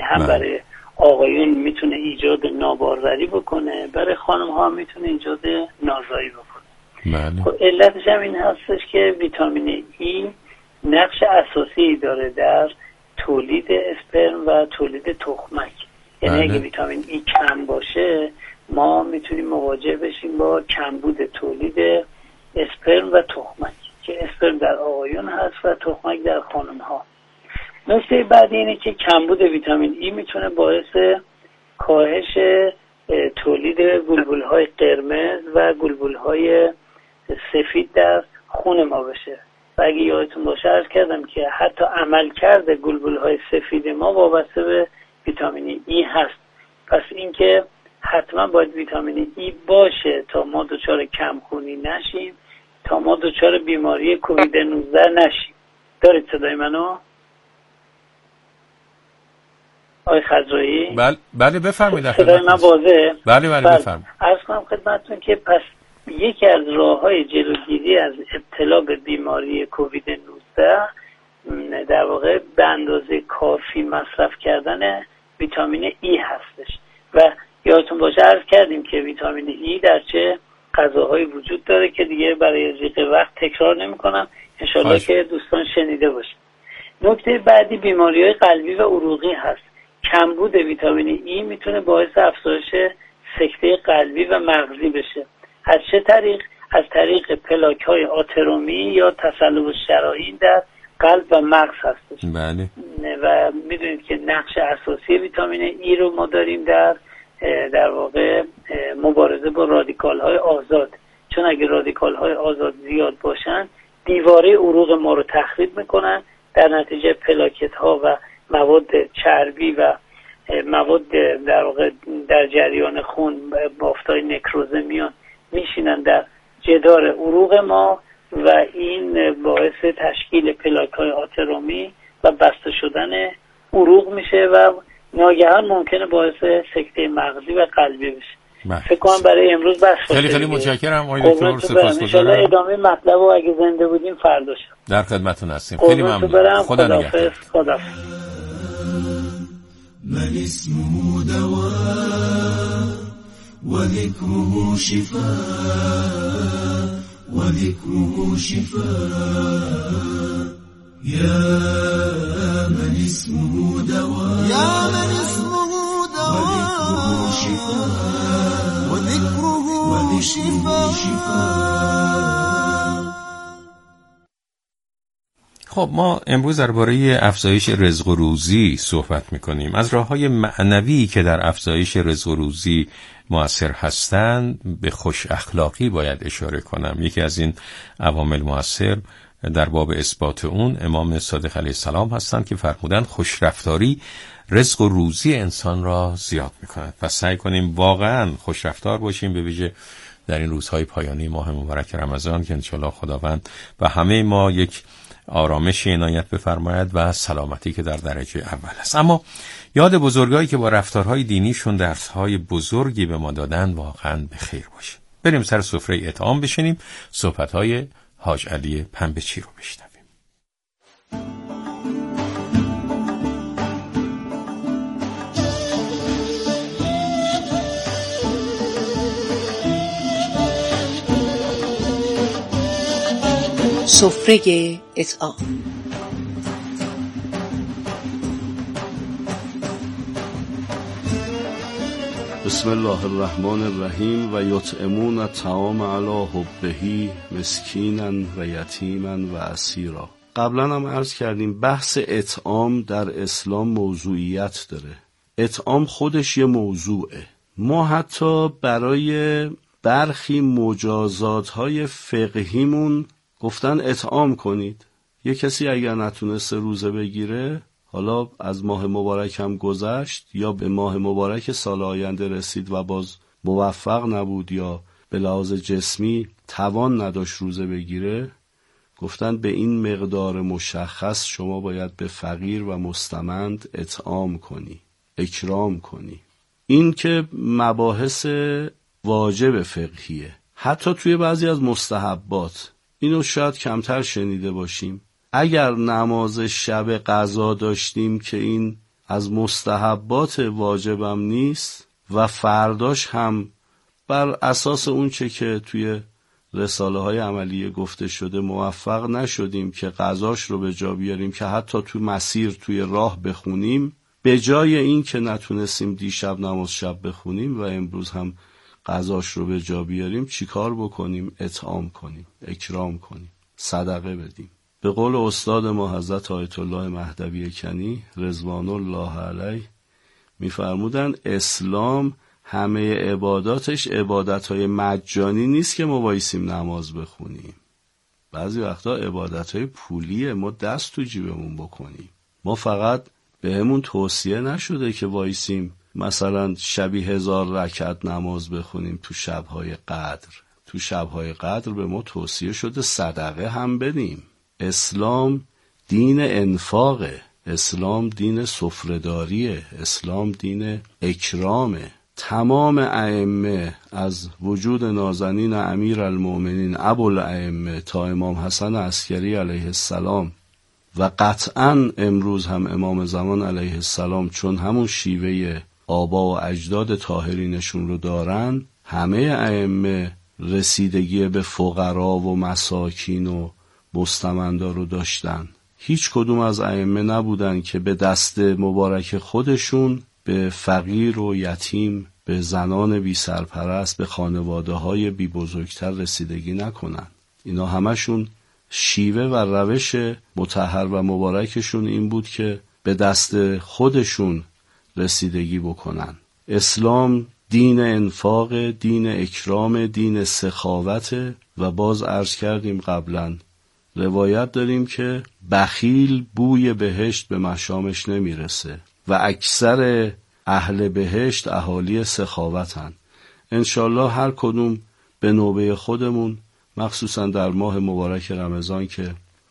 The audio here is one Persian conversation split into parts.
هم برای آقایون میتونه ایجاد ناباروری بکنه، برای خانم ها میتونه ایجاد نازایی بکنه. خب علتش هم این هستش که ویتامین ای نقش اساسی داره در تولید اسپرم و تولید تخمک. یعنی اگه ویتامین ای کم باشه ما میتونیم مواجه بشیم با کمبود تولید اسپرم و تخمک که اسپرم در آقایون هست و تخمک در خانم ها. نکته بعدی اینه که کمبود ویتامین ای میتونه باعث کاهش تولید گلبولهای قرمز و گلبولهای سفید در خون ما بشه. و اگه یادتون باشه عرض کردم که حتی عملکرد گلبولهای سفید ما وابسته به ویتامین ای هست. پس اینکه حتما باید ویتامین ای باشه تا ما دچار کمخونی نشیم، تا ما دچار بیماری کووید 19 نشیم. دارید صدای منو؟ آقای خضرایی؟ بله بفرمایید. صدای من واضحه؟ بله بفرمایید. عرض کنم خدمتتون که پس یکی از راه‌های جلوگیری از ابتلا به بیماری کووید 19 در واقع به اندازه کافی مصرف کردن ویتامین ای هستش. و یادتون باشه عرض کردیم که ویتامین ای در چه غذاهایی وجود داره که دیگه برای ضیق وقت تکرار نمی‌کنم، ان شاءالله که دوستان شنیده باشه. نکته بعدی بیماری‌های قلبی و عروقی هست. کمبود ویتامین ای میتونه باعث افزایش سکته قلبی و مغزی بشه. از چه طریق؟ از طریق پلاک‌های آترومی یا تصلب شرايين در قلب و مغز هستش. بله. و میدونید که نقش اساسی ویتامین ای رو ما داریم در واقع مبارزه با رادیکال‌های آزاد. چون اگه رادیکال‌های آزاد زیاد باشن دیواره عروق ما رو تخریب میکنن، در نتیجه پلاکت‌ها و مواد چربی و مواد در واقع در جریان خون بافتای نکروزه میان میشینن در جدار عروق ما و این باعث تشکیل پلاک‌های آترومی و بسته شدن عروق میشه و ناگهان ممکنه باعث سکته مغزی و قلبی بشه. فکر کنم برای امروز بس باشه. خیلی متشکرم آقای دکتر، سپاسگزارم. ادامه مطلب رو اگه زنده بودیم فردا شد در خدمتتون هستیم. خیلی ممنون. خدا نگهدار. من اسمه دواء وذكره شفاء وذكره شفاء يا من اسمه دواء يا من اسمه دواء وذكره شفاء وذكره شفاء. خب ما امروز درباره افزایش رزق و روزی صحبت می‌کنیم. از راه‌های معنوی که در افزایش رزق و روزی مؤثر هستند به خوش اخلاقی باید اشاره کنم. یکی از این عوامل مؤثر در باب اثبات اون امام صادق علیه السلام هستند که فرمودند خوش رفتاری رزق و روزی انسان را زیاد می‌کند. پس سعی کنیم واقعاً خوش رفتار باشیم، به ویژه در این روزهای پایانی ماه مبارک رمضان که انشالله خداوند و همه ما یک آرامش عنایت بفرماید و سلامتی که در درجه اول است. اما یاد بزرگایی که با رفتارهای دینیشون درسهای بزرگی به ما دادن واقعا به خیر باشه. بریم سر سفره اطعام بشینیم، صحبتهای حاج علی پنبه‌چی رو بشنویم. سفره اطعام. بسم الله الرحمن الرحیم و یطعمون الطعام علی حبه مسکینا و یتیما و اسیرا. قبلا هم عرض کردیم بحث اطعام در اسلام موضوعیت داره. اطعام خودش یه موضوعه. ما حتی برای برخی مجازات‌های فقهیمون گفتن اطعام کنید. یه کسی اگر نتونسته روزه بگیره، حالا از ماه مبارک هم گذشت یا به ماه مبارک سال آینده رسید و باز موفق نبود یا به لحاظ جسمی توان نداشت روزه بگیره، گفتن به این مقدار مشخص شما باید به فقیر و مستمند اطعام کنی، اکرام کنی. این که مباحث واجب فقهیه. حتی توی بعضی از مستحبات اینو شاید کمتر شنیده باشیم. اگر نماز شب قضا داشتیم که این از مستحبات واجبم نیست و فرداش هم بر اساس اون چه که توی رساله های عملیه گفته شده موفق نشدیم که قضاش رو به جا بیاریم که حتی توی مسیر توی راه بخونیم، به جای این که نتونستیم دیشب نماز شب بخونیم و امروز هم قضاش رو به جا بیاریم، چیکار بکنیم؟ اطعام کنیم، اکرام کنیم، صدقه بدیم. به قول استاد ما حضرت آیت الله مهدوی کنی رضوان الله علیه میفرمودن اسلام همه عباداتش عبادتهای مجانی نیست که ما وایسیم نماز بخونیم. بعضی وقتا عبادتهای پولیه، ما دست تو جیبمون بکنیم. ما فقط بهمون توصیه نشده که وایسیم مثلا شبی 1000 رکعت نماز بخونیم تو شبهای قدر. تو شبهای قدر به ما توصیه شده صدقه هم بدیم. اسلام دین انفاقه، اسلام دین سفره‌داریه، اسلام دین اکرامه. تمام ائمه از وجود نازنین امیرالمؤمنین ابوالائمه تا امام حسن عسکری علیه السلام و قطعاً امروز هم امام زمان علیه السلام، چون همون شیوه آبا و اجداد طاهرینشون رو دارن، همه ائمه رسیدگی به فقرا و مساکین و مستمندا رو داشتن. هیچ کدوم از ائمه نبودن که به دست مبارک خودشون به فقیر و یتیم، به زنان بی سرپرست، به خانواده های بی بزرگتر رسیدگی نکنن. اینا همشون شیوه و روش مطهر و مبارکشون این بود که به دست خودشون رسیدگی بکنن. اسلام دین انفاق، دین اکرام، دین سخاوت. و باز عرض کردیم قبلا، روایت داریم که بخیل بوی بهشت به مشامش نمیرسه و اکثر اهل بهشت اهالی سخاوتن. انشالله هر کدوم به نوبه خودمون، مخصوصا در ماه مبارک رمضان که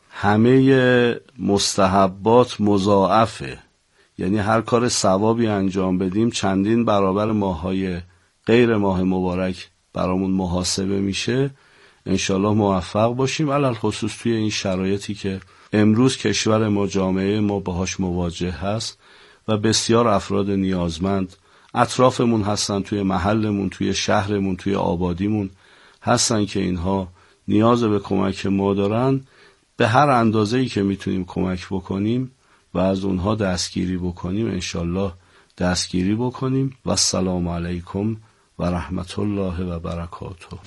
همه مستحبات مضاعفه، یعنی هر کار ثوابی انجام بدیم چندین برابر ماههای غیر ماه مبارک برامون محاسبه میشه. انشالله موفق باشیم، علل خصوص توی این شرایطی که امروز کشور ما، جامعه ما باهاش مواجه هست و بسیار افراد نیازمند اطرافمون هستن، توی محلمون، توی شهرمون، توی آبادیمون هستن که اینها نیاز به کمک ما دارن. به هر اندازه‌ای که میتونیم کمک بکنیم و از اونها دستگیری بکنیم انشالله دستگیری بکنیم. و السلام علیکم و رحمت الله و برکاته.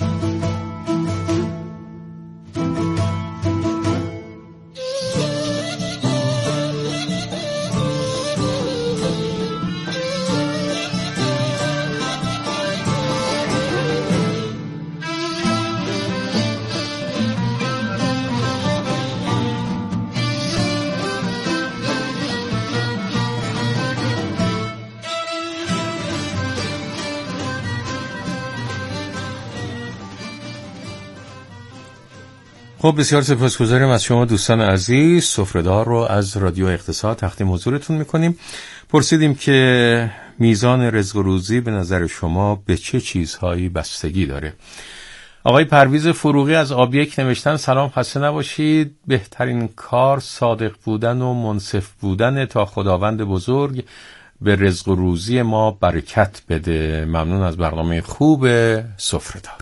خب بسیار سپاسگزاریم از شما دوستان عزیز. سفره‌دار رو از رادیو اقتصاد تقدیم حضورتون میکنیم. پرسیدیم که میزان رزق و روزی به نظر شما به چه چیزهایی بستگی داره؟ آقای پرویز فروغی از آب1 نوشتن سلام، خسته نباشید. بهترین کار صادق بودن و منصف بودن تا خداوند بزرگ به رزق و روزی ما برکت بده. ممنون از برنامه خوب سفره‌دار.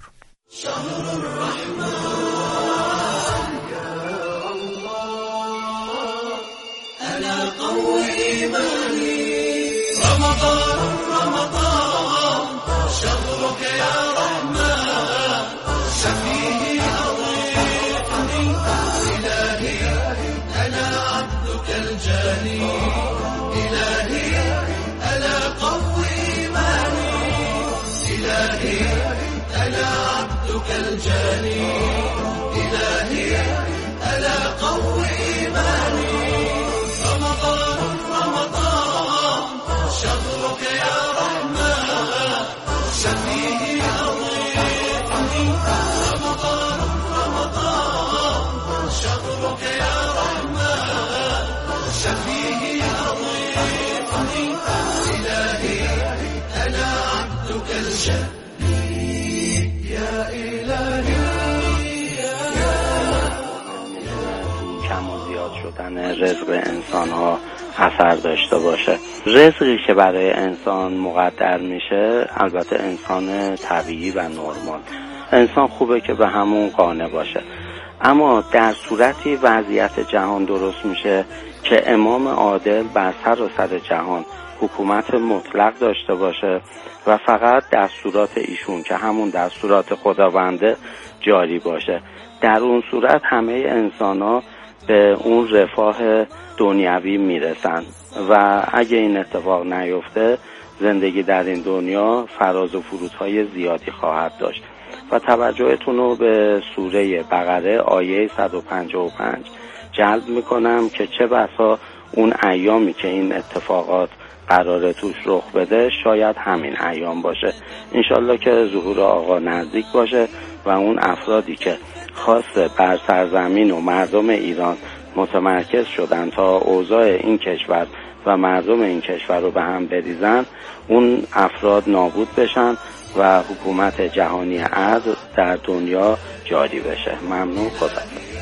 رزق انسان ها اثر داشته باشه. رزقی که برای انسان مقدر میشه، البته انسان طبیعی و نرمال، انسان خوبه که به همون قانع باشه. اما در صورتی وضعیت جهان درست میشه که امام عادل بر سر و سر جهان حکومت مطلق داشته باشه و فقط دستورات ایشون که همون دستورات خداونده جاری باشه. در اون صورت همه انسان‌ها به اون رفاه دنیوی میرسن و اگه این اتفاق نیفته زندگی در این دنیا فراز و فرودهای زیادی خواهد داشت. و توجهتون رو به سوره بقره آیه 155 جلب میکنم که چه بسا اون ایامی که این اتفاقات قراره توش رخ بده شاید همین ایام باشه. انشالله که ظهور آقا نزدیک باشه و اون افرادی که خاصه بر سرزمین و مردم ایران متمرکز شدن تا اوضاع این کشور و مردم این کشور رو به هم بریزن، اون افراد نابود بشن و حکومت جهانی عدل در دنیا جاری بشه. ممنون. خدا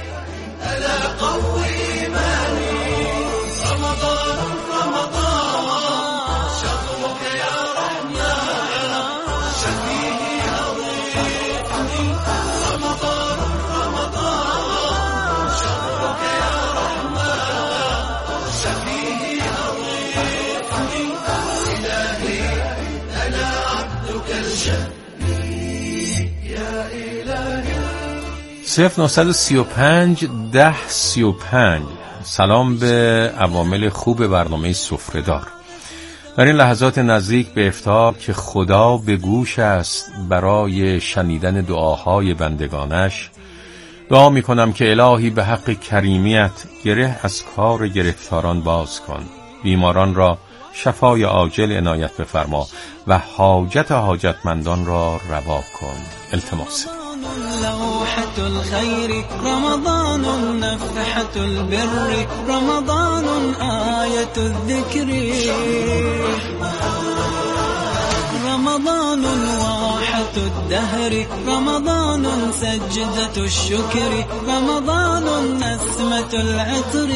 صفر 935 10 35. سلام به عوامل خوب برنامه سفره‌دار. در این لحظات نزدیک به افطار که خدا به گوش است برای شنیدن دعاهای بندگانش، دعا می کنم که الهی به حق کریمیت گره از کار گرفتاران باز کن، بیماران را شفای عاجل عنایت بفرما و حاجت حاجتمندان را روا کن. التماس. لوحة الخير رمضان، نفحة البر رمضان، آية الذكر رمضان، واحة الدهر رمضان، سجدة الشكر رمضان، نسمة العطر.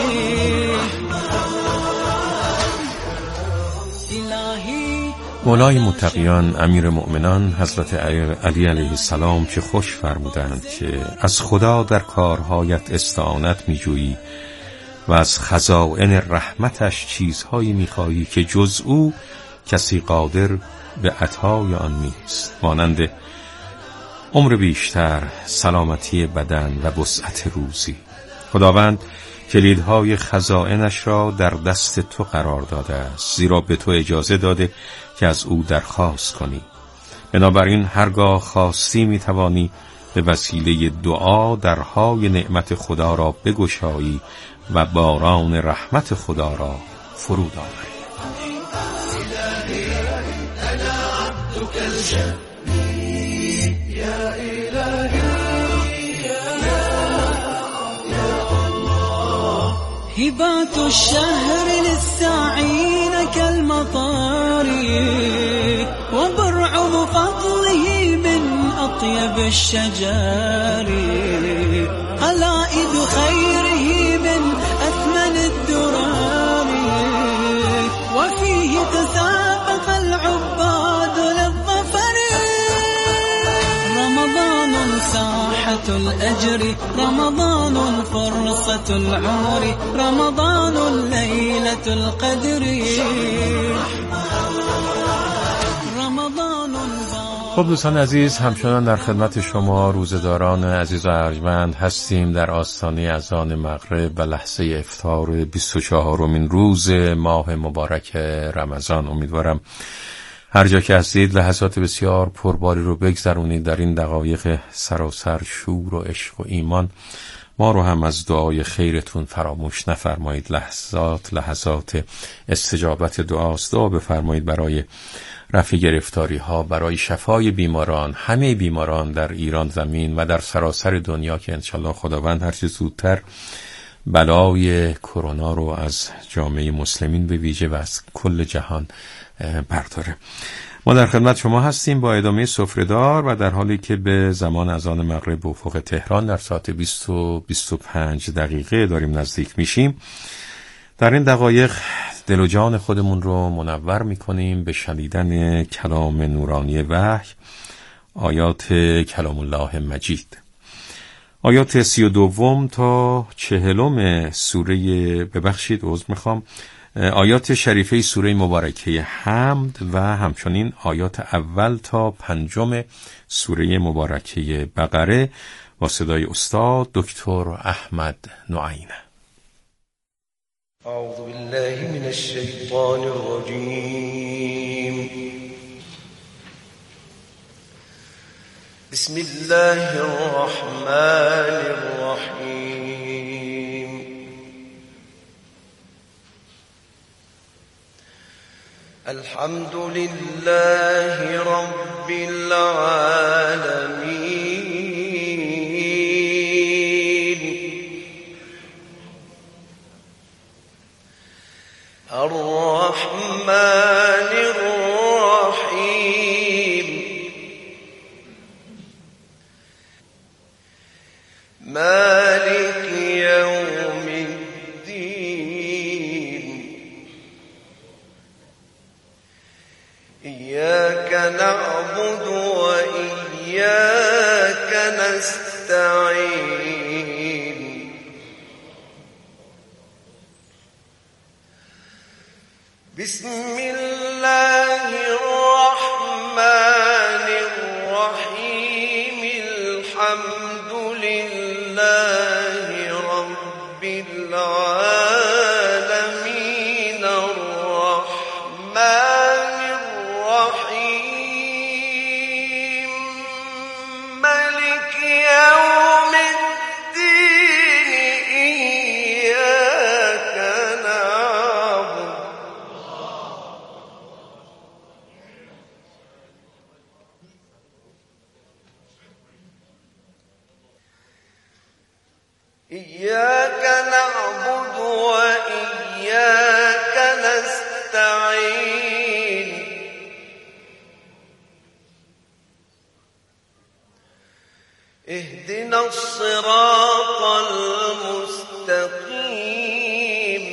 مولای متقیان امیر مؤمنان حضرت علی علیه السلام که خوش فرمودند که از خدا در کارهایت استعانت می‌جویی و از خزائن رحمتش چیزهایی می‌خواهی که جز او کسی قادر به عطای آن نیست، مانند عمر بیشتر، سلامتی بدن و وسعت روزی. خداوند کلیدهای خزائنش را در دست تو قرار داده است، زیرا به تو اجازه داده که از او درخواست کنی. بنابراین هرگاه خواستی میتوانی به وسیله دعا درهای نعمت خدا را بگشایی و باران رحمت خدا را فرود آوری. هبات الشهر للساعين كالمطار، وبرعم فضله من أطيب الشجار، قلائد خيره من أثمن الدرار، وفيه تسابق العباد للظفر. رمضان ساحة الأجر رمضان، فرصة العمر رمضان، ليلة القدر رمضان. خب دوستان عزیز، همچنان در خدمت شما روزداران عزیز و ارجمند هستیم در آستانه اذان مغرب و لحظه افطار 24مین روز ماه مبارک رمضان. امیدوارم هر جا که هستید لحظات بسیار پرباری رو بگذرونید در این دقایق سراسر شور و عشق و ایمان. ما رو هم از دعای خیرتون فراموش نفرمایید. لحظات استجابت دعاست. دعا بفرمایید برای رفع گرفتاری ها، برای شفای بیماران، همه بیماران در ایران زمین و در سراسر دنیا، که انشالله خداوند هر چه زودتر بلای کرونا رو از جامعه مسلمین به ویژه و از کل جهان برداره. ما در خدمت شما هستیم با ادامه سفره‌دار و در حالی که به زمان اذان مغرب به افق تهران در ساعت 20:25 داریم نزدیک میشیم، در این دقایق دل و جان خودمون رو منور میکنیم به شنیدن کلام نورانی وحی، آیات کلام الله مجید، آیات 32 تا 40 سوره آیات شریفه سوره مبارکه حمد و همچنین آیات اول تا 5 سوره مبارکه بقره با صدای استاد دکتر احمد نعینه. اعوذ بالله من الشیطان الرجیم. بسم الله الرحمن الرحیم. الحمد لله رب العالمين الرحمن الرحيم مالك يوم الدين إياك نعبد وإياك نستعين بسم الله الرحمن الرحيم. الحمد لله رب العالمين الرحمن الرحيم مالك يوم الدين إياك نعبد وإياك نستعين اهدنا الصراط المستقيم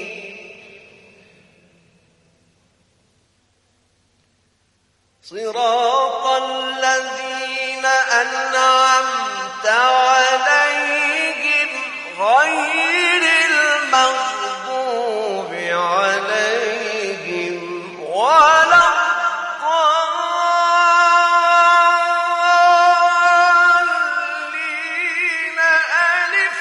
صراط الذين أنعمت عليهم غير المغضوب عليهم ولا الضالين. ألف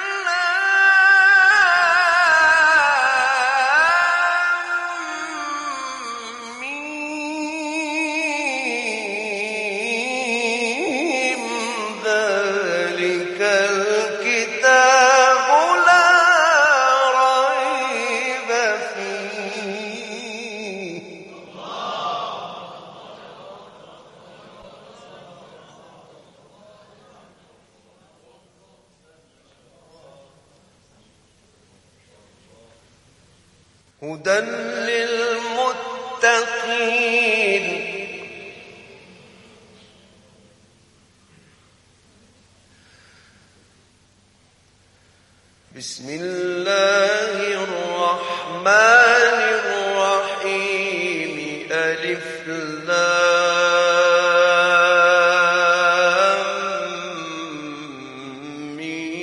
لام ميم ذلك الكتاب لا ريب فيه هدى للمتقين. بسم الله الرحمن الرحيم. ألف لام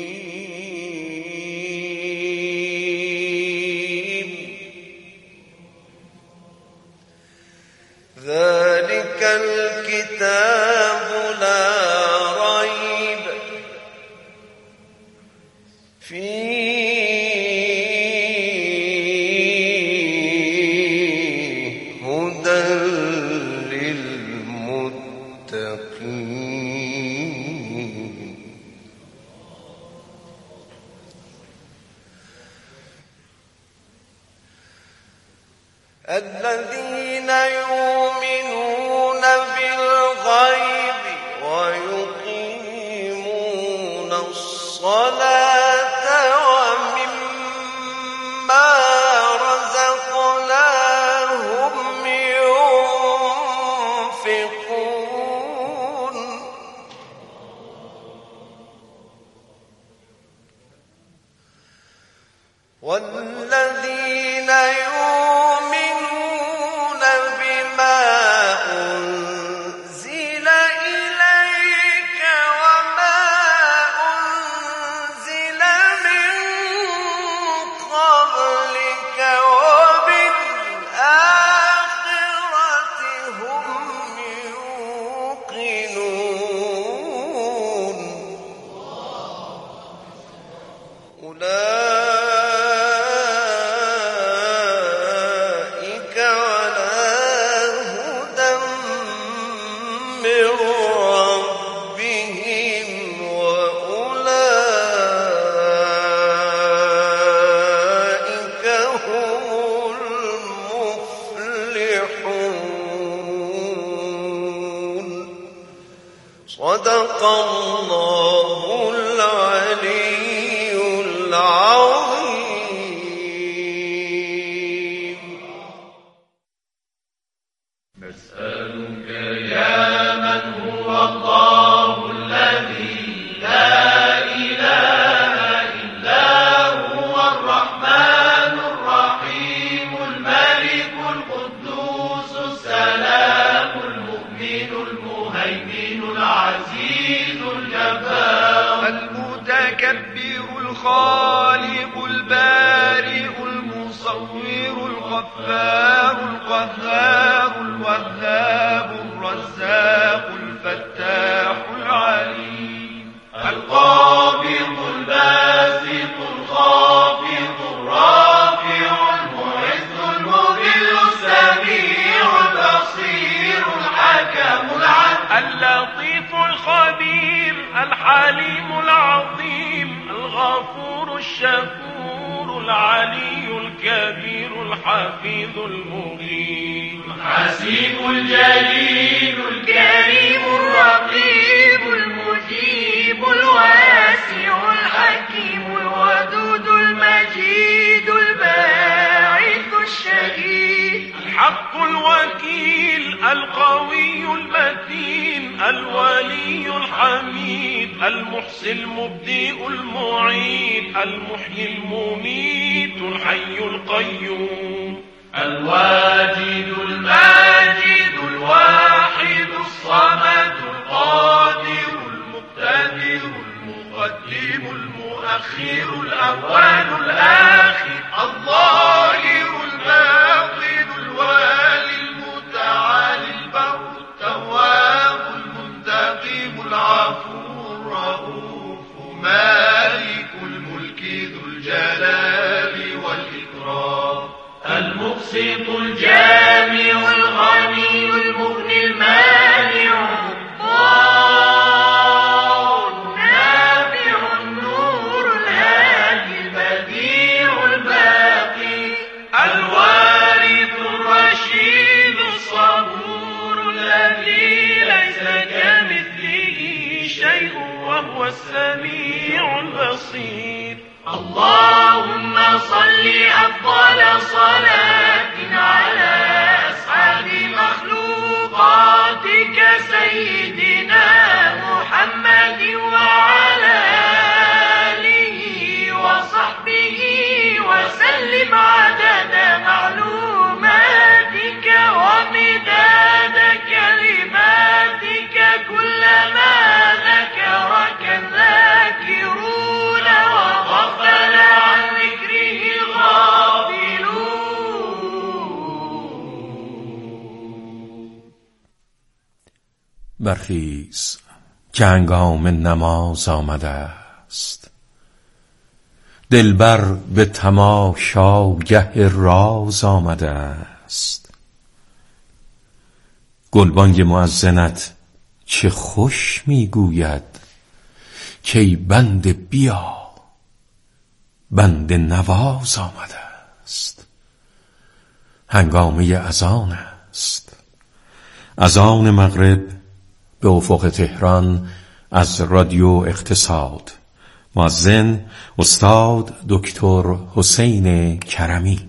ميم ذلك الكتاب لا ريب فيه هدى للمتقين. الذين يؤمنون بالغيب ويقيمون الصلاة ومما رزقناهم ينفقون. والذين صدق الله العلي العظيم. نسألك يا من هو الله الذي لا إله إلا هو الرحمن الرحيم الملك القدوس السلام المؤمن المهيمن العزيز الجبار المتكبر الخالق البارئ المصور الغفار القهار الوهاب الرزاق الفتاح العليم القابض الباسط الخافض الرافع المعز المذل السميع البصير الحكم العدل اللطيف الخبير الحليم العظيم الغفور الشكور العلي الكبير الحفيظ المغيث الحسيب الجليل الكريم الرقيب المجيب الواسع الحكيم الودود المجيد الباعث الشهيد الحق الوكيل القوي المتين الولي الحميد المحصي المبدئ المعيد المحيي المميت الحي القيوم الواجد الماجد الواحد الصمد القادر المقتدر المقدم المؤخر الأول الآخر الظاهر الباطن الوالي المتعالي البر التواب المنتقم العفو الرؤوف مالك الملك ذو الجلال والإكرام المقسط الجامع الغني المغني المانع الضار النافع النور الهادي البديع الباقي الوارث الرشيد الصبور الذي ليس كمثله شيء وهو السميع البصير. اللهم صل أفضل صلاة على أسعد مخلوقاتك سيدنا محمد وعلى آله وصحبه وسلم عدد معلوماتك ومداد كلماتك كلما ذكرك الذاكرون وغفل عن ذكره الغافلون. برخیز که هنگام نماز آمده است، دلبر به تماشاگه راز آمده است. گلبانگ مؤذنت چه خوش میگوید که بنده بیا، بنده نواز آمده است. هنگامه اذان است، اذان مغرب به افق تهران از رادیو اقتصاد. مؤذن استاد دکتر حسین کرمی.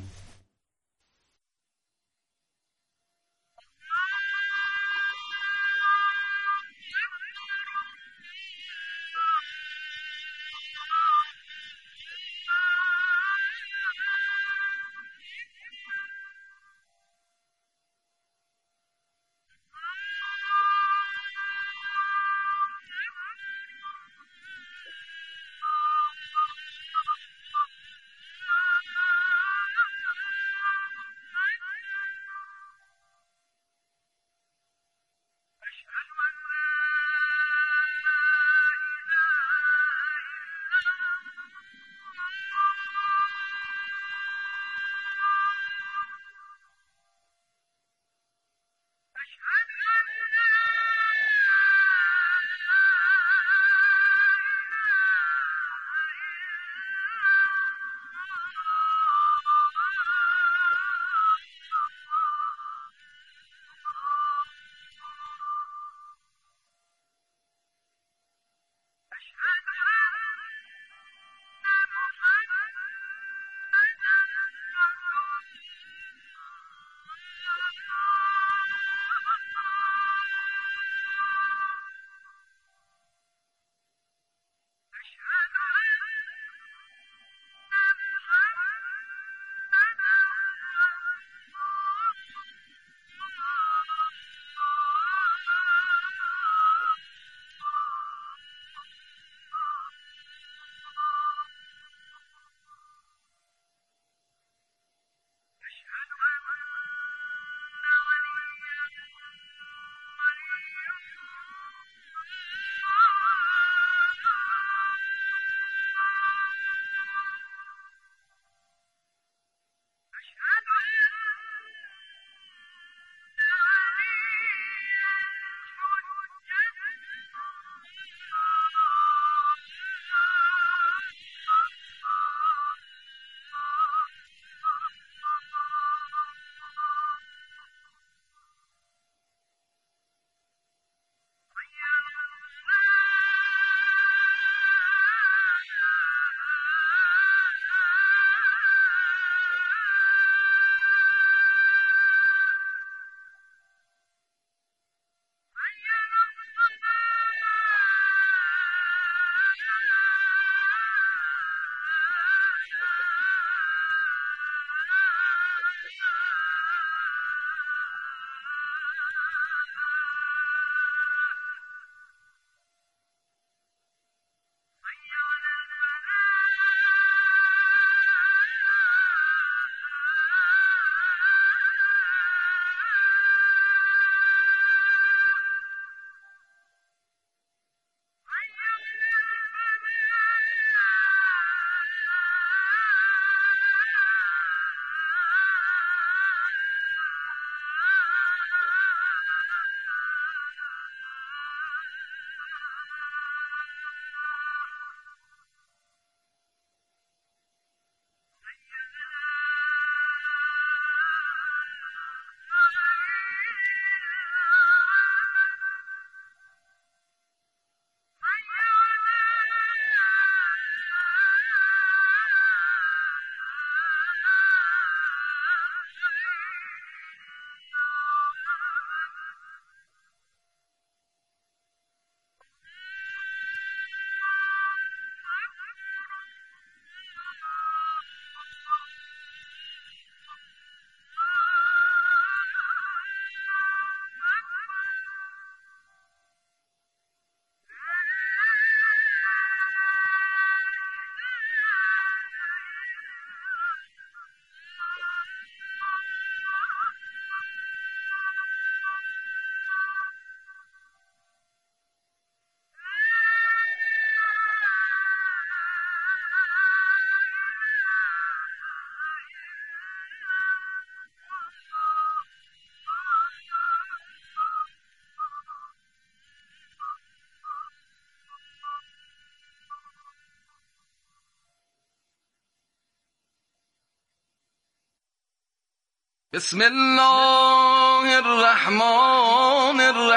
بسم الله الرحمن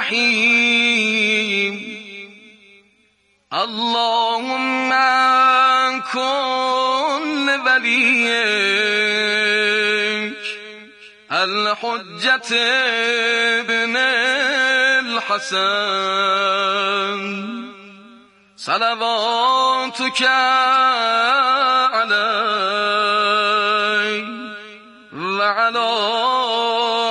الرحیم. اللهم کن ولیک الحجة ابن الحسن صلواتك علیه و علی